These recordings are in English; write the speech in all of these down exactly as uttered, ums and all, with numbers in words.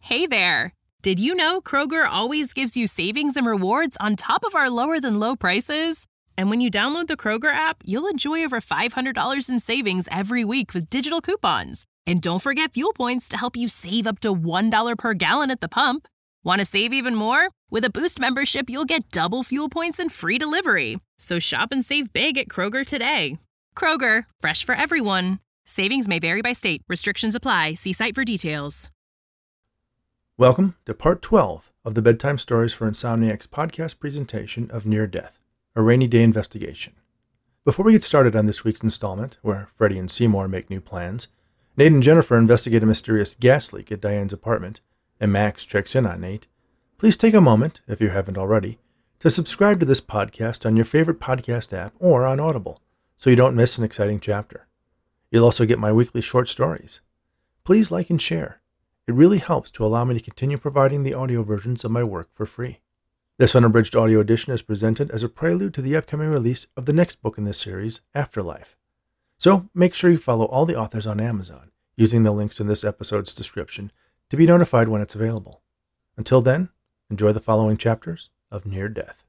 Hey there! Did you know Kroger always gives you savings and rewards on top of our lower-than-low prices? And when you download the Kroger app, you'll enjoy over five hundred dollars in savings every week with digital coupons. And don't forget fuel points to help you save up to one dollar per gallon at the pump. Want to save even more? With a Boost membership, you'll get double fuel points and free delivery. So shop and save big at Kroger today. Kroger, fresh for everyone. Savings may vary by state. Restrictions apply. See site for details. Welcome to Part twelve of the Bedtime Stories for Insomniacs podcast presentation of Near Death, a rainy day investigation. Before we get started on this week's installment, where Freddie and Seymour make new plans, Nate and Jennifer investigate a mysterious gas leak at Diane's apartment, and Max checks in on Nate, please take a moment, if you haven't already, to subscribe to this podcast on your favorite podcast app or on Audible, so you don't miss an exciting chapter. You'll also get my weekly short stories. Please like and share. It really helps to allow me to continue providing the audio versions of my work for free. This unabridged audio edition is presented as a prelude to the upcoming release of the next book in this series, Afterlife. So make sure you follow all the authors on Amazon, using the links in this episode's description, to be notified when it's available. Until then, enjoy the following chapters of Near Death.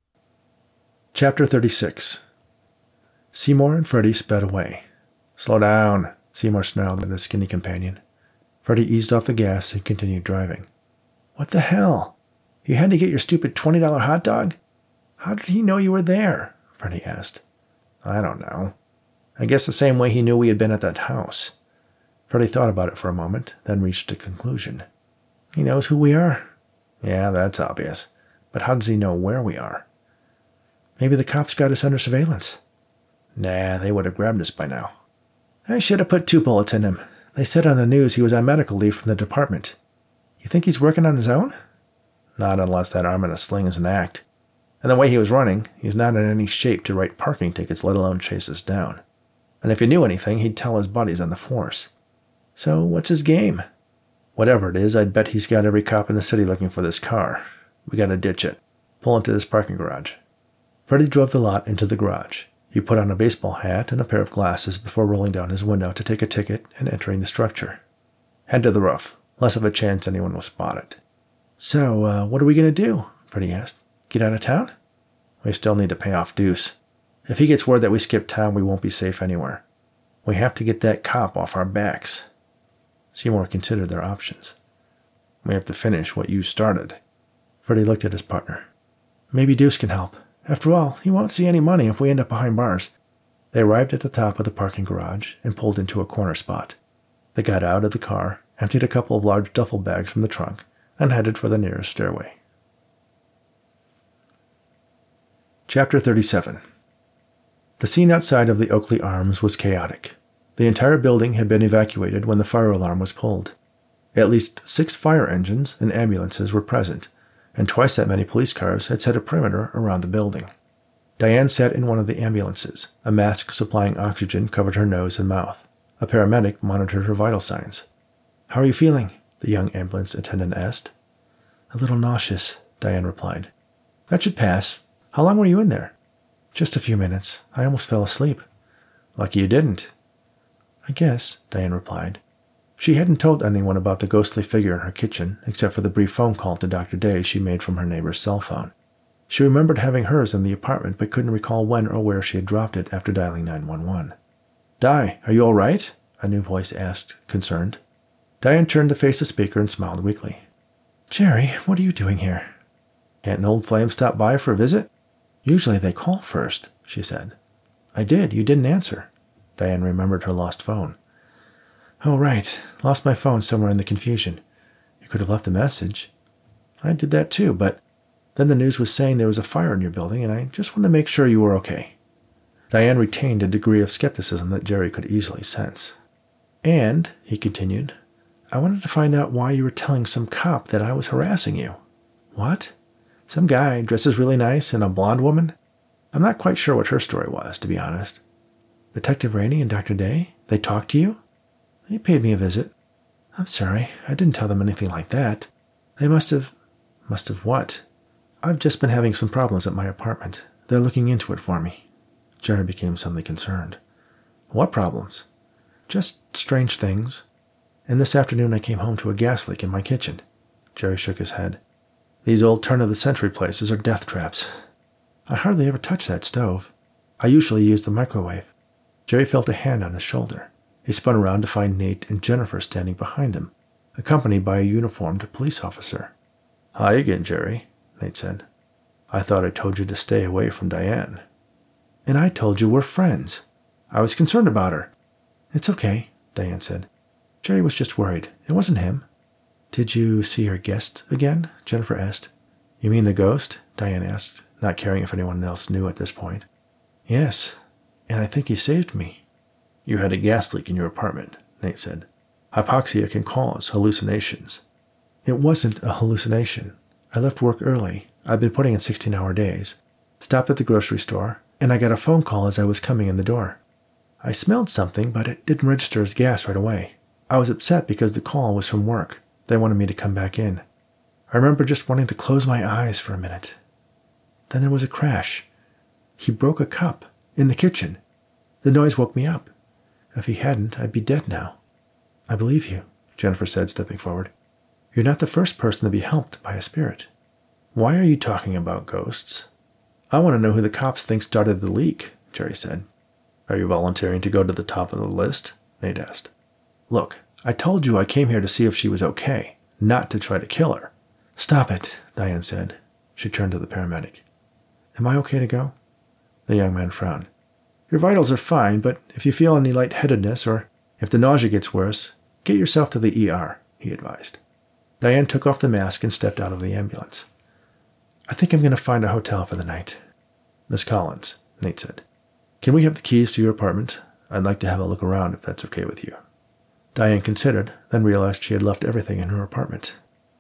Chapter thirty-six. Seymour and Freddie sped away. "Slow down," Seymour snarled at his skinny companion. Freddie eased off the gas and continued driving. "What the hell? You had to get your stupid twenty dollar hot dog? How did he know you were there?" Freddie asked. "I don't know. I guess the same way he knew we had been at that house." Freddie thought about it for a moment, then reached a conclusion. "He knows who we are." "Yeah, that's obvious. But how does he know where we are?" "Maybe the cops got us under surveillance." "Nah, they would have grabbed us by now." "I should have put two bullets in him. They said on the news he was on medical leave from the department. You think he's working on his own?" "Not unless that arm in a sling is an act. And the way he was running, he's not in any shape to write parking tickets, let alone chase us down. And if he knew anything, he'd tell his buddies on the force. So what's his game?" "Whatever it is, I'd bet he's got every cop in the city looking for this car. We gotta ditch it. Pull into this parking garage." Freddie drove the lot into the garage. He put on a baseball hat and a pair of glasses before rolling down his window to take a ticket and entering the structure. "Head to the roof. Less of a chance anyone will spot it." "So, uh, what are we going to do?" Freddie asked. "Get out of town?" "We still need to pay off Deuce. If he gets word that we skipped town, we won't be safe anywhere. We have to get that cop off our backs." Seymour considered their options. "We have to finish what you started." Freddie looked at his partner. "Maybe Deuce can help. After all, he won't see any money if we end up behind bars." They arrived at the top of the parking garage and pulled into a corner spot. They got out of the car, emptied a couple of large duffel bags from the trunk, and headed for the nearest stairway. Chapter thirty-seven. The scene outside of the Oakley Arms was chaotic. The entire building had been evacuated when the fire alarm was pulled. At least six fire engines and ambulances were present, and twice that many police cars had set a perimeter around the building. Diane sat in one of the ambulances. A mask supplying oxygen covered her nose and mouth. A paramedic monitored her vital signs. "How are you feeling?" the young ambulance attendant asked. "A little nauseous," Diane replied. "That should pass. How long were you in there?" "Just a few minutes. I almost fell asleep." "Lucky you didn't." "I guess," Diane replied. She hadn't told anyone about the ghostly figure in her kitchen, except for the brief phone call to Doctor Day she made from her neighbor's cell phone. She remembered having hers in the apartment, but couldn't recall when or where she had dropped it after dialing nine one one. "Di, are you all right?" a new voice asked, concerned. Diane turned to face the speaker and smiled weakly. "Jerry, what are you doing here?" "Can't an old flame stop by for a visit?" "Usually they call first," she said. "I did. You didn't answer." Diane remembered her lost phone. "Oh, right. Lost my phone somewhere in the confusion. You could have left a message." "I did that too, but then the news was saying there was a fire in your building, and I just wanted to make sure you were okay." Diane retained a degree of skepticism that Jerry could easily sense. "And," he continued, "I wanted to find out why you were telling some cop that I was harassing you." "What? Some guy dresses really nice and a blonde woman?" I'm not quite sure what her story was, to be honest. "Detective Rainey and Doctor Day? They talked to you?" "They paid me a visit." "I'm sorry. I didn't tell them anything like that. They must have..." "Must have what?" "I've just been having some problems at my apartment. They're looking into it for me." Jerry became suddenly concerned. "What problems?" "Just strange things. And this afternoon I came home to a gas leak in my kitchen. Jerry shook his head. These old turn-of-the-century places are death traps. I hardly ever touch that stove. I usually use the microwave. Jerry felt a hand on his shoulder. He spun around to find Nate and Jennifer standing behind him, accompanied by a uniformed police officer. Hi again, Jerry, Nate said. I thought I told you to stay away from Diane. And I told you we're friends. I was concerned about her. It's okay, Diane said. Jerry was just worried. It wasn't him. Did you see your guest again? Jennifer asked. You mean the ghost? Diane asked, not caring if anyone else knew at this point. Yes, and I think he saved me. You had a gas leak in your apartment, Nate said. Hypoxia can cause hallucinations. It wasn't a hallucination. I left work early. I've been putting in sixteen-hour days. Stopped at the grocery store, and I got a phone call as I was coming in the door. I smelled something, but it didn't register as gas right away. I was upset because the call was from work. They wanted me to come back in. I remember just wanting to close my eyes for a minute. Then there was a crash. He broke a cup in the kitchen. The noise woke me up. If he hadn't, I'd be dead now. I believe you, Jennifer said, stepping forward. You're not the first person to be helped by a spirit. Why are you talking about ghosts? I want to know who the cops think started the leak, Jerry said. Are you volunteering to go to the top of the list? Nate asked. Look, I told you I came here to see if she was okay, not to try to kill her. Stop it, Diane said. She turned to the paramedic. Am I okay to go? The young man frowned. Your vitals are fine, but if you feel any lightheadedness or if the nausea gets worse, get yourself to the E R, he advised. Diane took off the mask and stepped out of the ambulance. I think I'm going to find a hotel for the night. Miss Collins, Nate said. Can we have the keys to your apartment? I'd like to have a look around if that's okay with you. Diane considered, then realized she had left everything in her apartment.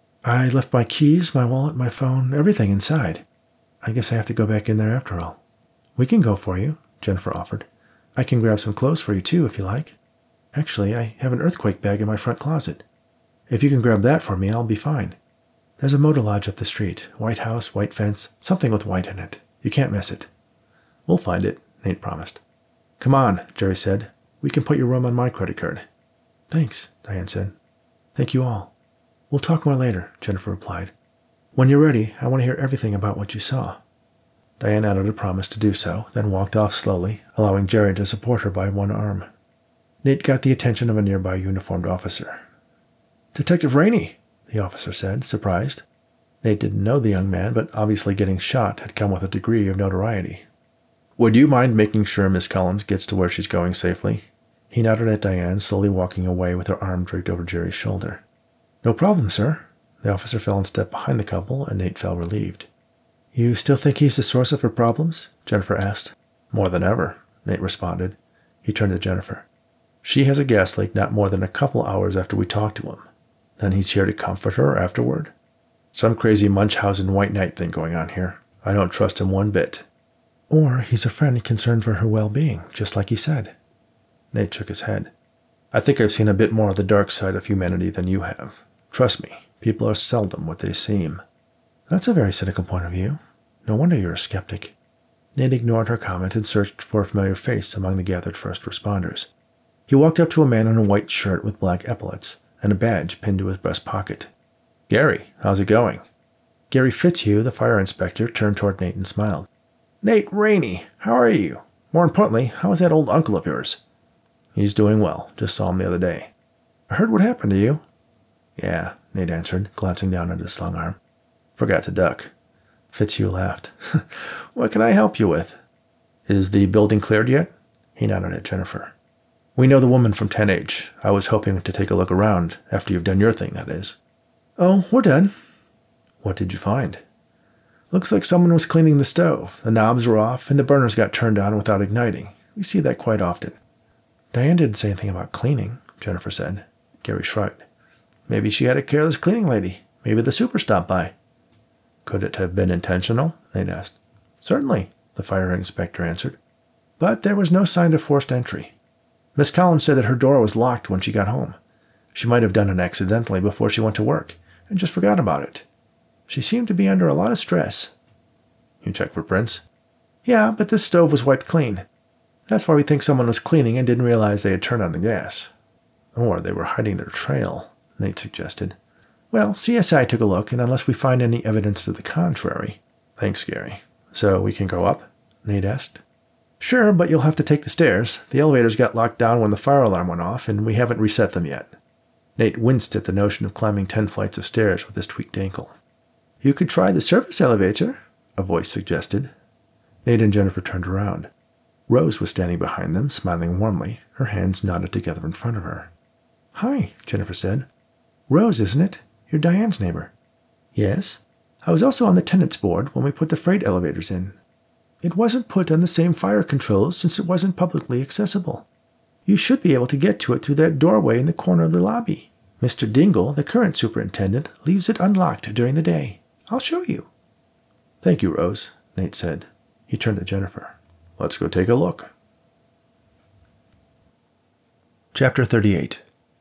I left my keys, my wallet, my phone, everything inside. I guess I have to go back in there after all. We can go for you, Jennifer offered. I can grab some clothes for you too, if you like. Actually, I have an earthquake bag in my front closet. If you can grab that for me, I'll be fine. There's a motor lodge up the street. White house, white fence, something with white in it. You can't miss it. We'll find it, Nate promised. Come on, Jerry said. We can put your room on my credit card. Thanks, Diane said. Thank you all. We'll talk more later, Jennifer replied. When you're ready, I want to hear everything about what you saw. Diane added a promise to do so, then walked off slowly, allowing Jerry to support her by one arm. Nate got the attention of a nearby uniformed officer. Detective Rainey, the officer said, surprised. Nate didn't know the young man, but obviously getting shot had come with a degree of notoriety. Would you mind making sure Miss Collins gets to where she's going safely? He nodded at Diane, slowly walking away with her arm draped over Jerry's shoulder. No problem, sir. The officer fell and stepped behind the couple, and Nate felt relieved. You still think he's the source of her problems? Jennifer asked. More than ever, Nate responded. He turned to Jennifer. She has a gas leak not more than a couple hours after we talked to him. Then he's here to comfort her afterward? Some crazy Munchausen white knight thing going on here. I don't trust him one bit. Or he's a friend concerned for her well-being, just like he said. Nate shook his head. I think I've seen a bit more of the dark side of humanity than you have. Trust me, people are seldom what they seem. That's a very cynical point of view. No wonder you're a skeptic. Nate ignored her comment and searched for a familiar face among the gathered first responders. He walked up to a man in a white shirt with black epaulets and a badge pinned to his breast pocket. Gary, how's it going? Gary Fitzhugh, the fire inspector, turned toward Nate and smiled. Nate Rainey, how are you? More importantly, how is that old uncle of yours? He's doing well. Just saw him the other day. I heard what happened to you. Yeah, Nate answered, glancing down at his slung arm. Forgot to duck. Fitzhugh laughed. What can I help you with? Is the building cleared yet? He nodded at Jennifer. We know the woman from ten H. I was hoping to take a look around, after you've done your thing, that is. Oh, we're done. What did you find? Looks like someone was cleaning the stove. The knobs were off, and the burners got turned on without igniting. We see that quite often. Diane didn't say anything about cleaning, Jennifer said. Gary shrugged. Maybe she had a careless cleaning lady. Maybe the super stopped by. Could it have been intentional? Nate asked. Certainly, the fire inspector answered. But there was no sign of forced entry. Miss Collins said that her door was locked when she got home. She might have done it accidentally before she went to work, and just forgot about it. She seemed to be under a lot of stress. You checked for prints? Yeah, but this stove was wiped clean. That's why we think someone was cleaning and didn't realize they had turned on the gas. Or they were hiding their trail, Nate suggested. Well, C S I took a look, and unless we find any evidence to the contrary... Thanks, Gary. So we can go up? Nate asked. Sure, but you'll have to take the stairs. The elevators got locked down when the fire alarm went off, and we haven't reset them yet. Nate winced at the notion of climbing ten flights of stairs with his tweaked ankle. You could try the service elevator, a voice suggested. Nate and Jennifer turned around. Rose was standing behind them, smiling warmly, her hands knotted together in front of her. Hi, Jennifer said. Rose, isn't it? You're Diane's neighbor. Yes. I was also on the tenants board when we put the freight elevators in. It wasn't put on the same fire controls since it wasn't publicly accessible. You should be able to get to it through that doorway in the corner of the lobby. Mister Dingle, the current superintendent, leaves it unlocked during the day. I'll show you. Thank you, Rose, Nate said. He turned to Jennifer. Let's go take a look. Chapter thirty-eight.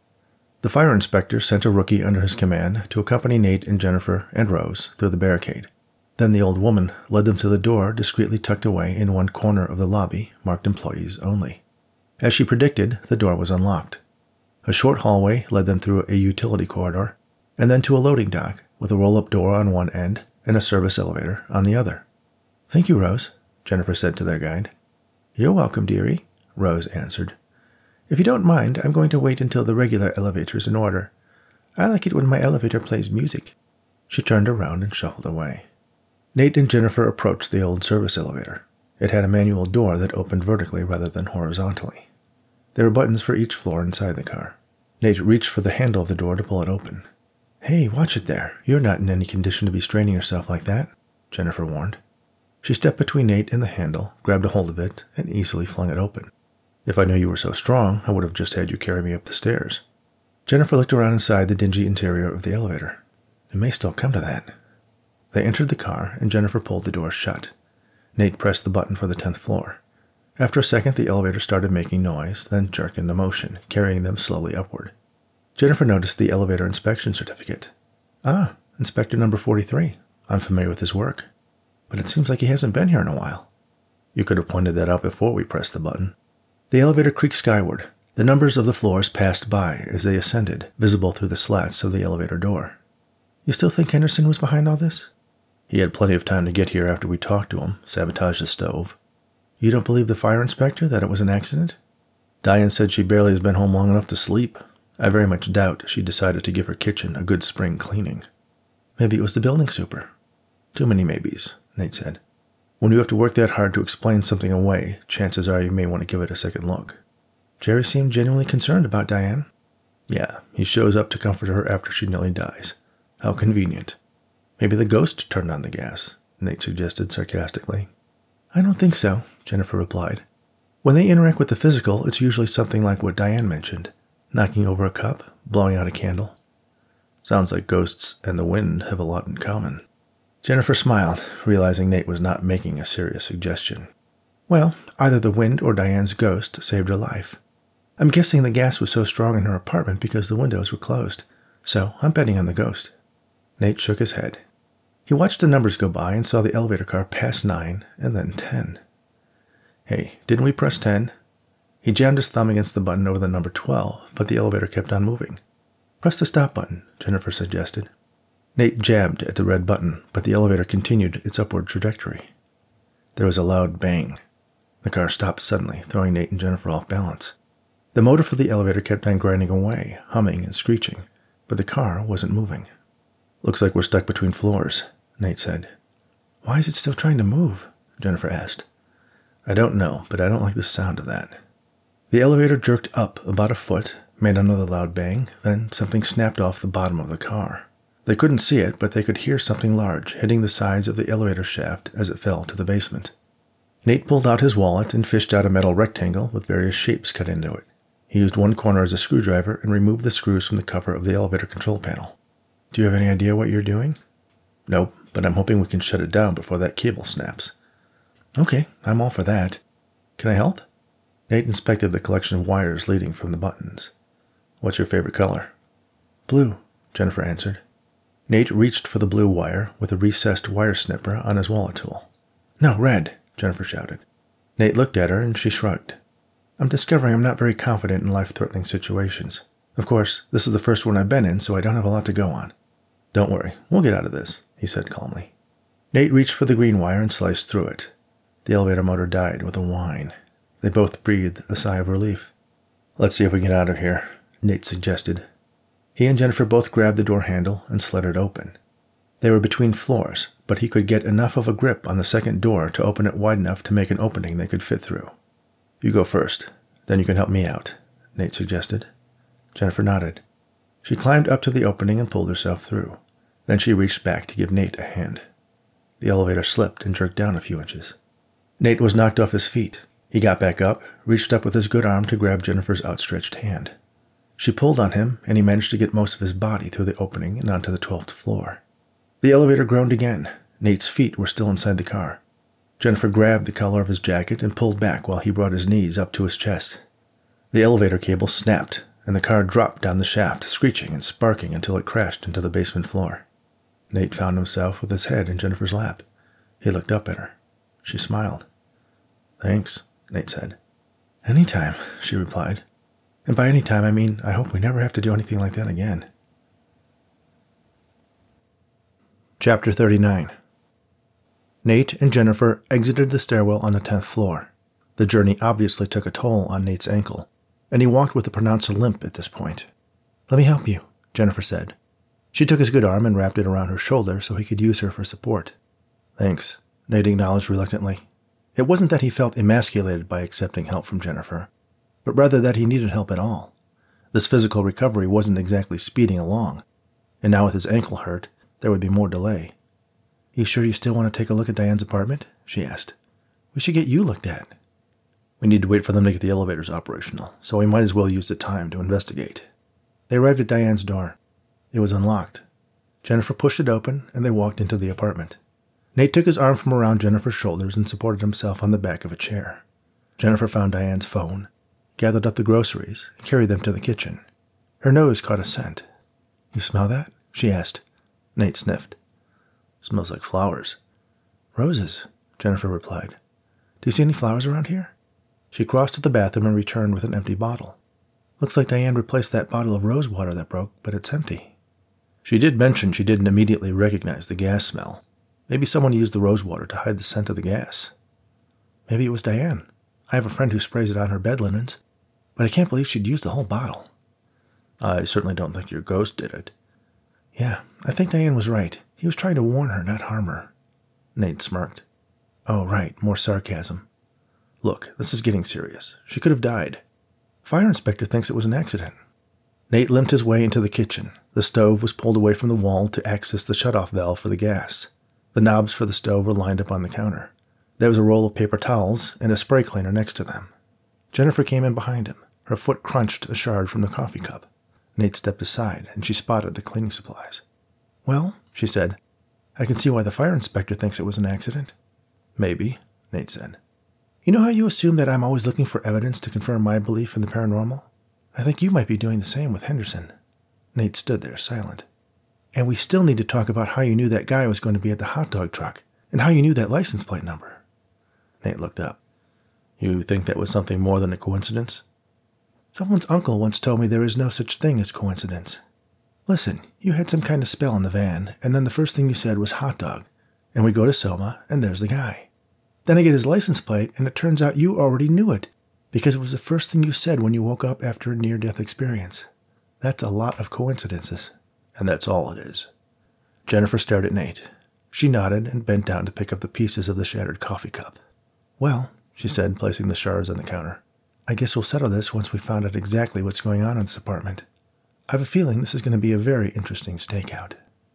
The fire inspector sent a rookie under his command to accompany Nate and Jennifer and Rose through the barricade. Then the old woman led them to the door discreetly tucked away in one corner of the lobby, marked employees only. As she predicted, the door was unlocked. A short hallway led them through a utility corridor, and then to a loading dock with a roll-up door on one end and a service elevator on the other. Thank you, Rose, Jennifer said to their guide. You're welcome, dearie, Rose answered. If you don't mind, I'm going to wait until the regular elevator's in order. I like it when my elevator plays music. She turned around and shuffled away. Nate and Jennifer approached the old service elevator. It had a manual door that opened vertically rather than horizontally. There were buttons for each floor inside the car. Nate reached for the handle of the door to pull it open. Hey, watch it there. You're not in any condition to be straining yourself like that, Jennifer warned. She stepped between Nate and the handle, grabbed a hold of it, and easily flung it open. If I knew you were so strong, I would have just had you carry me up the stairs. Jennifer looked around inside the dingy interior of the elevator. It may still come to that. They entered the car, and Jennifer pulled the door shut. Nate pressed the button for the tenth floor. After a second, the elevator started making noise, then jerked into motion, carrying them slowly upward. Jennifer noticed the elevator inspection certificate. Ah, Inspector number forty-three. I'm familiar with his work. But it seems like he hasn't been here in a while. You could have pointed that out before we pressed the button. The elevator creaked skyward. The numbers of the floors passed by as they ascended, visible through the slats of the elevator door. You still think Henderson was behind all this? He had plenty of time to get here after we talked to him, sabotage the stove. You don't believe the fire inspector that it was an accident? Diane said she barely has been home long enough to sleep. I very much doubt she decided to give her kitchen a good spring cleaning. Maybe it was the building super. Too many maybes, Nate said. When you have to work that hard to explain something away, chances are you may want to give it a second look. Jerry seemed genuinely concerned about Diane. Yeah, he shows up to comfort her after she nearly dies. How convenient. Maybe the ghost turned on the gas, Nate suggested sarcastically. I don't think so, Jennifer replied. When they interact with the physical, it's usually something like what Diane mentioned. Knocking over a cup, blowing out a candle. Sounds like ghosts and the wind have a lot in common. Jennifer smiled, realizing Nate was not making a serious suggestion. Well, either the wind or Diane's ghost saved her life. I'm guessing the gas was so strong in her apartment because the windows were closed, so I'm betting on the ghost. Nate shook his head. He watched the numbers go by and saw the elevator car pass nine and then ten. Hey, didn't we press ten? He jammed his thumb against the button over the number twelve, but the elevator kept on moving. Press the stop button, Jennifer suggested. Nate jabbed at the red button, but the elevator continued its upward trajectory. There was a loud bang. The car stopped suddenly, throwing Nate and Jennifer off balance. The motor for the elevator kept on grinding away, humming and screeching, but the car wasn't moving. Looks like we're stuck between floors, Nate said. Why is it still trying to move? Jennifer asked. I don't know, but I don't like the sound of that. The elevator jerked up about a foot, made another loud bang, then something snapped off the bottom of the car. They couldn't see it, but they could hear something large hitting the sides of the elevator shaft as it fell to the basement. Nate pulled out his wallet and fished out a metal rectangle with various shapes cut into it. He used one corner as a screwdriver and removed the screws from the cover of the elevator control panel. Do you have any idea what you're doing? Nope, but I'm hoping we can shut it down before that cable snaps. Okay, I'm all for that. Can I help? Nate inspected the collection of wires leading from the buttons. What's your favorite color? Blue, Jennifer answered. Nate reached for the blue wire with a recessed wire snipper on his wallet tool. No, red, Jennifer shouted. Nate looked at her and she shrugged. I'm discovering I'm not very confident in life-threatening situations. Of course, this is the first one I've been in, so I don't have a lot to go on. "Don't worry, we'll get out of this," he said calmly. Nate reached for the green wire and sliced through it. The elevator motor died with a whine. They both breathed a sigh of relief. "Let's see if we can get out of here," Nate suggested. He and Jennifer both grabbed the door handle and slid it open. They were between floors, but he could get enough of a grip on the second door to open it wide enough to make an opening they could fit through. "You go first, then you can help me out," Nate suggested. Jennifer nodded. She climbed up to the opening and pulled herself through. Then she reached back to give Nate a hand. The elevator slipped and jerked down a few inches. Nate was knocked off his feet. He got back up, reached up with his good arm to grab Jennifer's outstretched hand. She pulled on him, and he managed to get most of his body through the opening and onto the twelfth floor. The elevator groaned again. Nate's feet were still inside the car. Jennifer grabbed the collar of his jacket and pulled back while he brought his knees up to his chest. The elevator cable snapped, and the car dropped down the shaft, screeching and sparking until it crashed into the basement floor. Nate found himself with his head in Jennifer's lap. He looked up at her. She smiled. "Thanks," Nate said. "Anytime," she replied. "And by any time, I mean I hope we never have to do anything like that again." Chapter thirty-nine. Nate and Jennifer exited the stairwell on the tenth floor. The journey obviously took a toll on Nate's ankle, and he walked with a pronounced limp at this point. "Let me help you," Jennifer said. She took his good arm and wrapped it around her shoulder so he could use her for support. "Thanks," Nate acknowledged reluctantly. It wasn't that he felt emasculated by accepting help from Jennifer, but rather that he needed help at all. This physical recovery wasn't exactly speeding along, and now with his ankle hurt, there would be more delay. "You sure you still want to take a look at Diane's apartment?" she asked. "We should get you looked at." "We need to wait for them to get the elevators operational, so we might as well use the time to investigate." They arrived at Diane's door. It was unlocked. Jennifer pushed it open, and they walked into the apartment. Nate took his arm from around Jennifer's shoulders and supported himself on the back of a chair. Jennifer found Diane's phone, gathered up the groceries, and carried them to the kitchen. Her nose caught a scent. "You smell that?" she asked. Nate sniffed. "Smells like flowers." "Roses," Jennifer replied. "Do you see any flowers around here?" She crossed to the bathroom and returned with an empty bottle. "Looks like Diane replaced that bottle of rose water that broke, but it's empty." She did mention she didn't immediately recognize the gas smell. Maybe someone used the rose water to hide the scent of the gas. "Maybe it was Diane. I have a friend who sprays it on her bed linens, but I can't believe she'd use the whole bottle." "I certainly don't think your ghost did it." "Yeah, I think Diane was right. He was trying to warn her, not harm her." Nate smirked. "Oh, right, more sarcasm. Look, this is getting serious. She could have died. Fire inspector thinks it was an accident." Nate limped his way into the kitchen. The stove was pulled away from the wall to access the shutoff valve for the gas. The knobs for the stove were lined up on the counter. There was a roll of paper towels and a spray cleaner next to them. Jennifer came in behind him. Her foot crunched a shard from the coffee cup. Nate stepped aside, and she spotted the cleaning supplies. "Well," she said, "I can see why the fire inspector thinks it was an accident." "Maybe," Nate said. "You know how you assume that I'm always looking for evidence to confirm my belief in the paranormal? I think you might be doing the same with Henderson." Nate stood there, silent. "And we still need to talk about how you knew that guy was going to be at the hot dog truck, and how you knew that license plate number." Nate looked up. "You think that was something more than a coincidence?" "Someone's uncle once told me there is no such thing as coincidence. Listen, you had some kind of spell in the van, and then the first thing you said was hot dog, and we go to Soma, and there's the guy. Then I get his license plate, and it turns out you already knew it, because it was the first thing you said when you woke up after a near-death experience. That's a lot of coincidences." "And that's all it is." Jennifer stared at Nate. She nodded and bent down to pick up the pieces of the shattered coffee cup. "Well," she said, placing the shards on the counter, "I guess we'll settle this once we've found out exactly what's going on in this apartment. I have a feeling this is going to be a very interesting stakeout."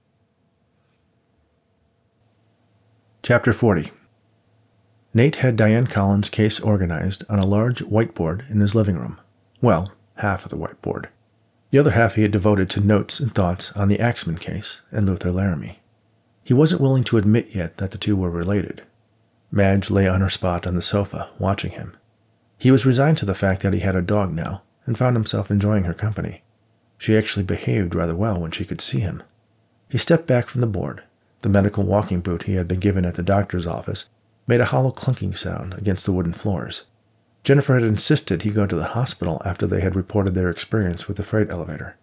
Chapter forty. Nate had Diane Collins' case organized on a large whiteboard in his living room. Well, half of the whiteboard. The other half he had devoted to notes and thoughts on the Axman case and Luther Laramie. He wasn't willing to admit yet that the two were related. Madge lay on her spot on the sofa, watching him. He was resigned to the fact that he had a dog now, and found himself enjoying her company. She actually behaved rather well when she could see him. He stepped back from the board. The medical walking boot he had been given at the doctor's office made a hollow clunking sound against the wooden floors. Jennifer had insisted he go to the hospital after they had reported their experience with the freight elevator.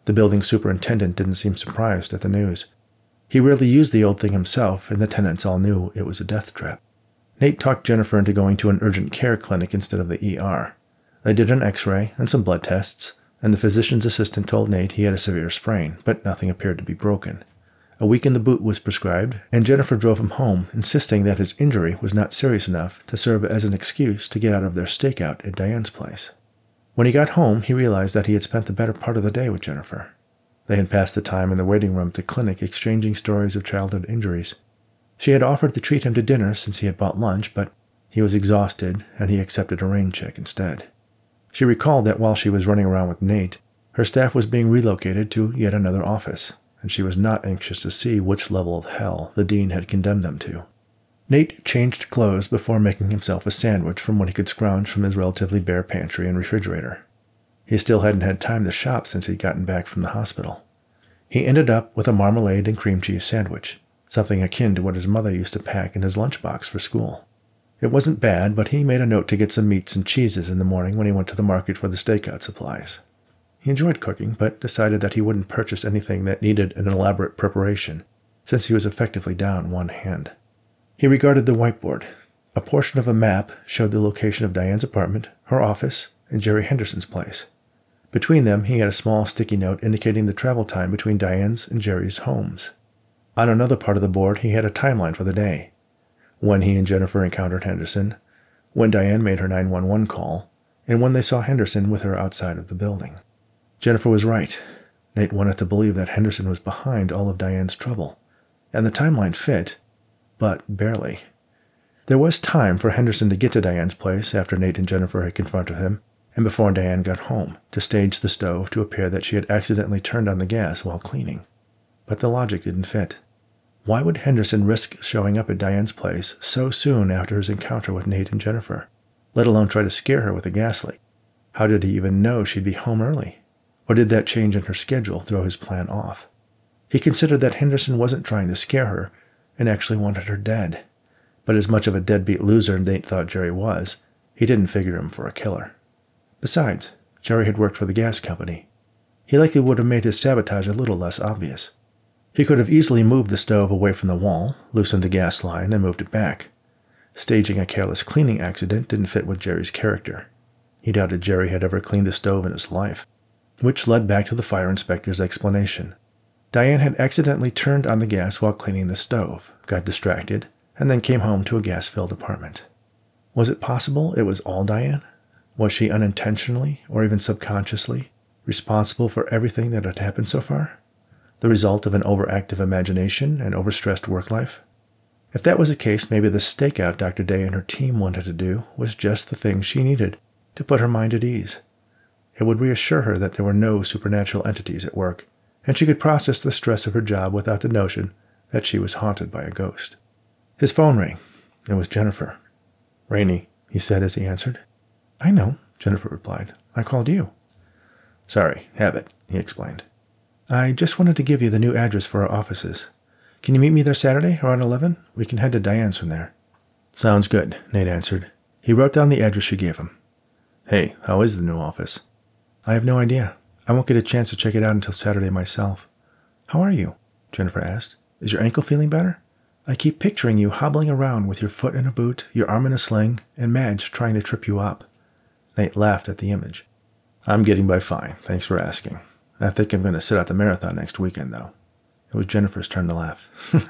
The building superintendent didn't seem surprised at the news. He rarely used the old thing himself, and the tenants all knew it was a death trap. Nate talked Jennifer into going to an urgent care clinic instead of the E R. They did an x-ray and some blood tests, and the physician's assistant told Nate he had a severe sprain, but nothing appeared to be broken. A week in the boot was prescribed, and Jennifer drove him home, insisting that his injury was not serious enough to serve as an excuse to get out of their stakeout at Diane's place. When he got home, he realized that he had spent the better part of the day with Jennifer. They had passed the time in the waiting room at the clinic exchanging stories of childhood injuries. She had offered to treat him to dinner since he had bought lunch, but he was exhausted, and he accepted a rain check instead. She recalled that while she was running around with Nate, her staff was being relocated to yet another office, and she was not anxious to see which level of hell the dean had condemned them to. Nate changed clothes before making himself a sandwich from what he could scrounge from his relatively bare pantry and refrigerator. He still hadn't had time to shop since he'd gotten back from the hospital. He ended up with a marmalade and cream cheese sandwich, something akin to what his mother used to pack in his lunchbox for school. It wasn't bad, but he made a note to get some meats and cheeses in the morning when he went to the market for the stakeout supplies. He enjoyed cooking, but decided that he wouldn't purchase anything that needed an elaborate preparation, since he was effectively down one hand. He regarded the whiteboard. A portion of a map showed the location of Diane's apartment, her office, and Jerry Henderson's place. Between them, he had a small sticky note indicating the travel time between Diane's and Jerry's homes. On another part of the board, he had a timeline for the day. When he and Jennifer encountered Henderson, when Diane made her nine one one call, and when they saw Henderson with her outside of the building. Jennifer was right. Nate wanted to believe that Henderson was behind all of Diane's trouble, and the timeline fit, but barely. There was time for Henderson to get to Diane's place after Nate and Jennifer had confronted him, and before Diane got home, to stage the stove to appear that she had accidentally turned on the gas while cleaning. But the logic didn't fit. Why would Henderson risk showing up at Diane's place so soon after his encounter with Nate and Jennifer, let alone try to scare her with a gas leak? How did he even know she'd be home early? Or did that change in her schedule throw his plan off? He considered that Henderson wasn't trying to scare her and actually wanted her dead. But as much of a deadbeat loser Nate thought Jerry was, he didn't figure him for a killer. Besides, Jerry had worked for the gas company. He likely would have made his sabotage a little less obvious. He could have easily moved the stove away from the wall, loosened the gas line, and moved it back. Staging a careless cleaning accident didn't fit with Jerry's character. He doubted Jerry had ever cleaned a stove in his life, which led back to the fire inspector's explanation. Diane had accidentally turned on the gas while cleaning the stove, got distracted, and then came home to a gas-filled apartment. Was it possible it was all Diane? Was she unintentionally, or even subconsciously, responsible for everything that had happened so far? The result of an overactive imagination and overstressed work life? If that was the case, maybe the stakeout Doctor Day and her team wanted to do was just the thing she needed to put her mind at ease. It would reassure her that there were no supernatural entities at work, and she could process the stress of her job without the notion that she was haunted by a ghost. His phone rang. It was Jennifer. "Rainey," he said as he answered. "I know," Jennifer replied. "I called you." "Sorry, habit," he explained. "I just wanted to give you the new address for our offices. Can you meet me there Saturday around eleven? We can head to Diane's from there." "Sounds good," Nate answered. He wrote down the address she gave him. "Hey, how is the new office?" "I have no idea. I won't get a chance to check it out until Saturday myself." "How are you?" Jennifer asked. "Is your ankle feeling better? I keep picturing you hobbling around with your foot in a boot, your arm in a sling, and Madge trying to trip you up." Nate laughed at the image. "I'm getting by fine, thanks for asking. I think I'm going to sit out the marathon next weekend, though." It was Jennifer's turn to laugh.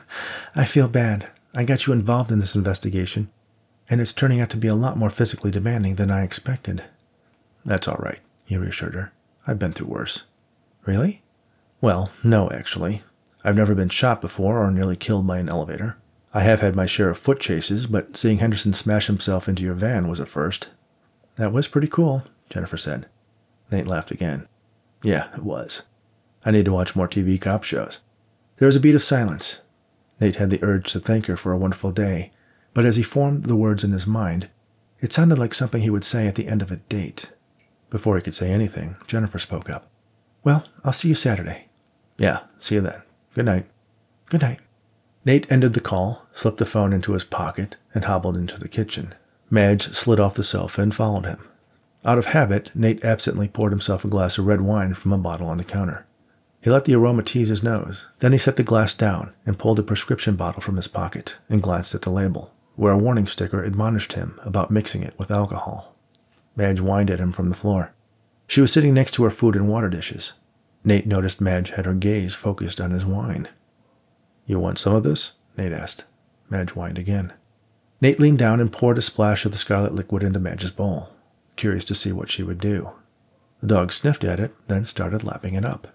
"I feel bad. I got you involved in this investigation, and it's turning out to be a lot more physically demanding than I expected." "That's all right," he reassured her. "I've been through worse." "Really?" "Well, no, actually. I've never been shot before or nearly killed by an elevator. I have had my share of foot chases, but seeing Henderson smash himself into your van was a first." "That was pretty cool," Jennifer said. Nate laughed again. "Yeah, it was. I need to watch more T V cop shows." There was a beat of silence. Nate had the urge to thank her for a wonderful day, but as he formed the words in his mind, it sounded like something he would say at the end of a date. Before he could say anything, Jennifer spoke up. "Well, I'll see you Saturday." "Yeah, see you then. Good night." "Good night." Nate ended the call, slipped the phone into his pocket, and hobbled into the kitchen. Madge slid off the sofa and followed him. Out of habit, Nate absently poured himself a glass of red wine from a bottle on the counter. He let the aroma tease his nose. Then he set the glass down and pulled a prescription bottle from his pocket and glanced at the label, where a warning sticker admonished him about mixing it with alcohol. Madge whined at him from the floor. She was sitting next to her food and water dishes. Nate noticed Madge had her gaze focused on his wine. "You want some of this?" Nate asked. Madge whined again. Nate leaned down and poured a splash of the scarlet liquid into Madge's bowl, curious to see what she would do. The dog sniffed at it, then started lapping it up.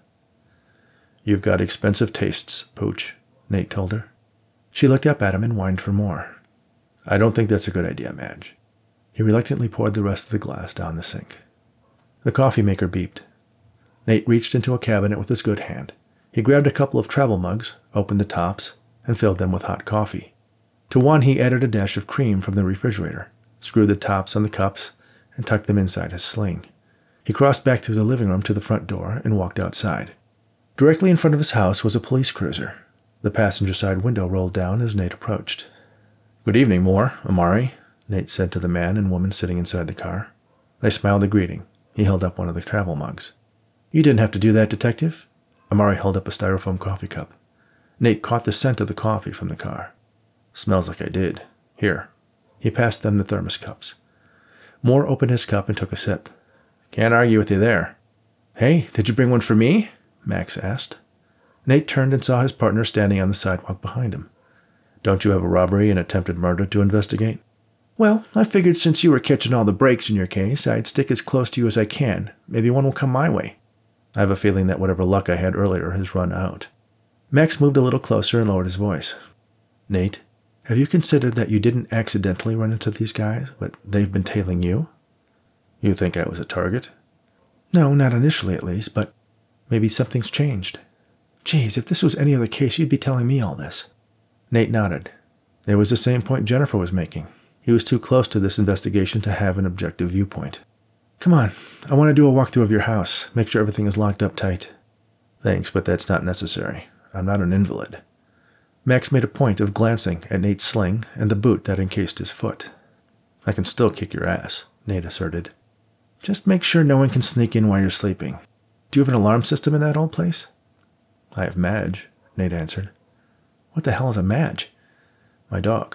"You've got expensive tastes, Pooch," Nate told her. She looked up at him and whined for more. "I don't think that's a good idea, Madge." He reluctantly poured the rest of the glass down the sink. The coffee maker beeped. Nate reached into a cabinet with his good hand. He grabbed a couple of travel mugs, opened the tops, and filled them with hot coffee. To one he added a dash of cream from the refrigerator, screwed the tops on the cups, and tucked them inside his sling. He crossed back through the living room to the front door and walked outside. Directly in front of his house was a police cruiser. The passenger side window rolled down as Nate approached. "Good evening, Moore, Amari," Nate said to the man and woman sitting inside the car. They smiled a greeting. He held up one of the travel mugs. "You didn't have to do that, Detective." Amari held up a styrofoam coffee cup. Nate caught the scent of the coffee from the car. "Smells like I did. Here." He passed them the thermos cups. Moore opened his cup and took a sip. "Can't argue with you there." "Hey, did you bring one for me?" Max asked. Nate turned and saw his partner standing on the sidewalk behind him. "Don't you have a robbery and attempted murder to investigate?" "Well, I figured since you were catching all the breaks in your case, I'd stick as close to you as I can. Maybe one will come my way." "I have a feeling that whatever luck I had earlier has run out." Max moved a little closer and lowered his voice. "Nate, have you considered that you didn't accidentally run into these guys, but they've been tailing you?" "You think I was a target?" "No, not initially at least, but maybe something's changed. Geez, if this was any other case, you'd be telling me all this." Nate nodded. It was the same point Jennifer was making. He was too close to this investigation to have an objective viewpoint. "Come on, I want to do a walkthrough of your house, make sure everything is locked up tight." "Thanks, but that's not necessary. I'm not an invalid." Max made a point of glancing at Nate's sling and the boot that encased his foot. "I can still kick your ass," Nate asserted. "Just make sure no one can sneak in while you're sleeping. Do you have an alarm system in that old place?" "I have Madge," Nate answered. "What the hell is a Madge?" "My dog."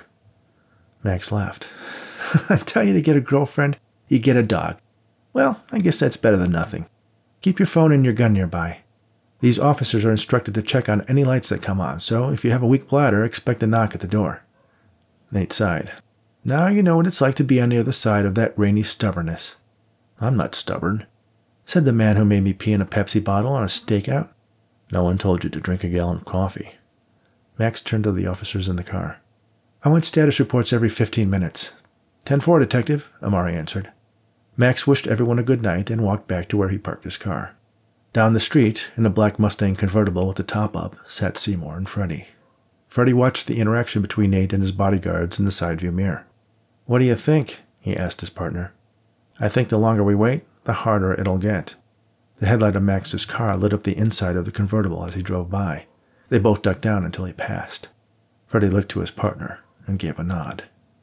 Max laughed. "I tell you to get a girlfriend, you get a dog. Well, I guess that's better than nothing. Keep your phone and your gun nearby. These officers are instructed to check on any lights that come on, so if you have a weak bladder, expect a knock at the door." Nate sighed. "Now you know what it's like to be on the other side of that rainy stubbornness." "I'm not stubborn," said the man who made me pee in a Pepsi bottle on a stakeout. "No one told you to drink a gallon of coffee." Max turned to the officers in the car. "I want status reports every fifteen minutes. ten four, Detective," Amari answered. Max wished everyone a good night and walked back to where he parked his car. Down the street, in a black Mustang convertible with the top up, sat Seymour and Freddie. Freddie watched the interaction between Nate and his bodyguards in the side view mirror. "What do you think?" he asked his partner. "I think the longer we wait, the harder it'll get." The headlight of Max's car lit up the inside of the convertible as he drove by. They both ducked down until he passed. Freddie looked to his partner and gave a nod.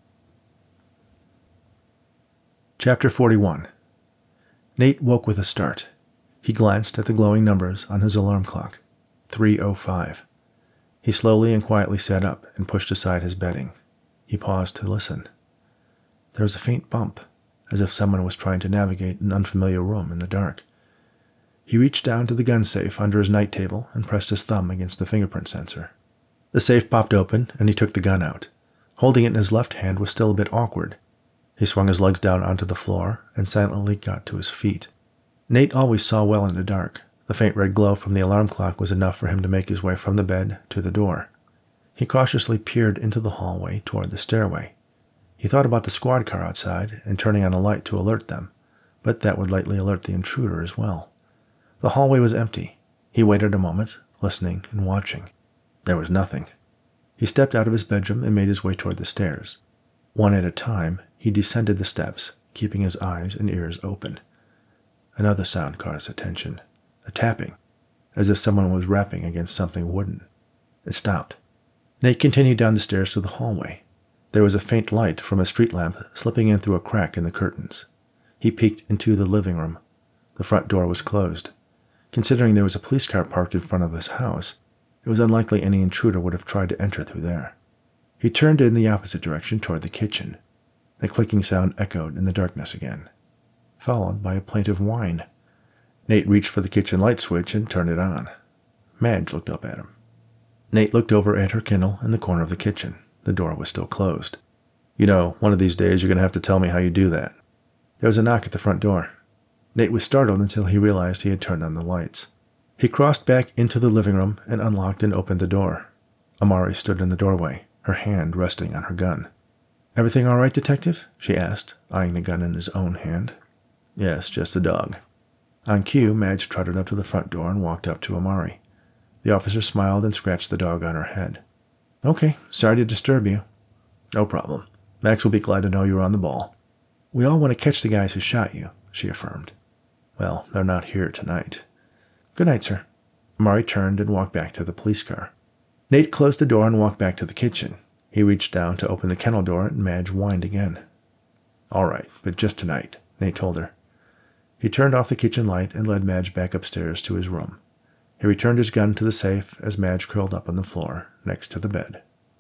Chapter forty-one. Nate woke with a start. He glanced at the glowing numbers on his alarm clock. three oh five. He slowly and quietly sat up and pushed aside his bedding. He paused to listen. There was a faint bump, as if someone was trying to navigate an unfamiliar room in the dark. He reached down to the gun safe under his night table and pressed his thumb against the fingerprint sensor. The safe popped open, and he took the gun out. Holding it in his left hand was still a bit awkward. He swung his legs down onto the floor and silently got to his feet. Nate always saw well in the dark. The faint red glow from the alarm clock was enough for him to make his way from the bed to the door. He cautiously peered into the hallway toward the stairway. He thought about the squad car outside and turning on a light to alert them, but that would likely alert the intruder as well. The hallway was empty. He waited a moment, listening and watching. There was nothing. He stepped out of his bedroom and made his way toward the stairs. One at a time, he descended the steps, keeping his eyes and ears open. Another sound caught his attention, a tapping, as if someone was rapping against something wooden. It stopped. Nate continued down the stairs to the hallway. There was a faint light from a street lamp slipping in through a crack in the curtains. He peeked into the living room. The front door was closed. Considering there was a police car parked in front of his house, it was unlikely any intruder would have tried to enter through there. He turned in the opposite direction toward the kitchen. The clicking sound echoed in the darkness again, followed by a plaintive whine. Nate reached for the kitchen light switch and turned it on. Madge looked up at him. Nate looked over at her Kindle in the corner of the kitchen. The door was still closed. "You know, one of these days you're going to have to tell me how you do that." There was a knock at the front door. Nate was startled until he realized he had turned on the lights. He crossed back into the living room and unlocked and opened the door. Amari stood in the doorway, her hand resting on her gun. "Everything all right, Detective?" she asked, eyeing the gun in his own hand. "Yes, just the dog." On cue, Madge trotted up to the front door and walked up to Amari. The officer smiled and scratched the dog on her head. "Okay, sorry to disturb you." "No problem. Max will be glad to know you were on the ball." "We all want to catch the guys who shot you," she affirmed. "Well, they're not here tonight." "Good night, sir." Amari turned and walked back to the police car. Nate closed the door and walked back to the kitchen. He reached down to open the kennel door and Madge whined again. "All right, but just tonight," Nate told her. He turned off the kitchen light and led Madge back upstairs to his room. He returned his gun to the safe as Madge curled up on the floor next to the bed.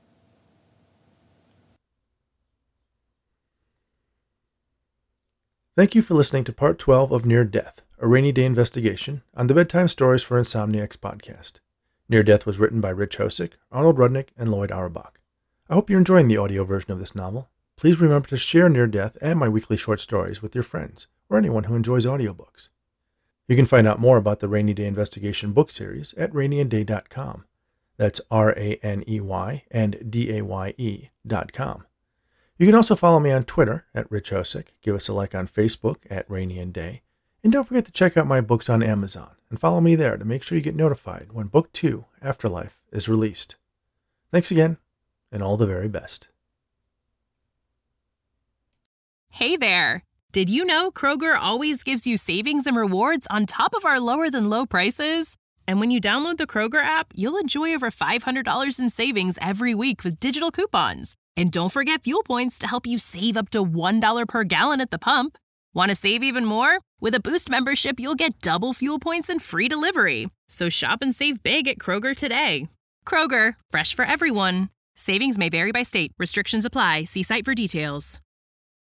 Thank you for listening to Part twelve of Near Death, a rainy day investigation on the Bedtime Stories for Insomniacs podcast. Near Death was written by Rich Hosick, Arnold Rudnick, and Lloyd Auerbach. I hope you're enjoying the audio version of this novel. Please remember to share Near Death and my weekly short stories with your friends or anyone who enjoys audiobooks. You can find out more about the Rainy Day Investigation book series at rainy and day dot com. That's R A N E Y and D A Y E dot com. You can also follow me on Twitter at Rich Hosick, give us a like on Facebook at Rainy and Day, and don't forget to check out my books on Amazon and follow me there to make sure you get notified when Book two, Afterlife, is released. Thanks again, and all the very best. Hey there! Did you know Kroger always gives you savings and rewards on top of our lower-than-low prices? And when you download the Kroger app, you'll enjoy over five hundred dollars in savings every week with digital coupons. And don't forget fuel points to help you save up to one dollar per gallon at the pump. Want to save even more? With a Boost membership, you'll get double fuel points and free delivery. So shop and save big at Kroger today. Kroger, fresh for everyone. Savings may vary by state. Restrictions apply. See site for details.